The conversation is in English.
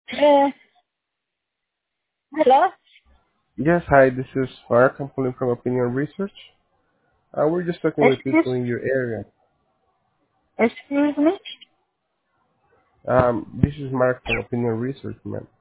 Uh, hello? Yes, hi, this is Mark. I'm calling from Opinion Research. We're just talking with Excuse, people in your area. excuse me? This is Mark from Opinion Research, man.